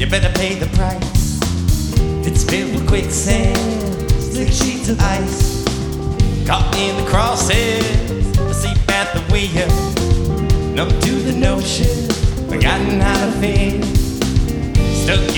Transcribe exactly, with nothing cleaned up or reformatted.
better pay the price. It's filled with quicksand, slick sheets of ice. Caught in the crosses, asleep at the wheel. Numb to the notion, forgotten how to feel. Stuck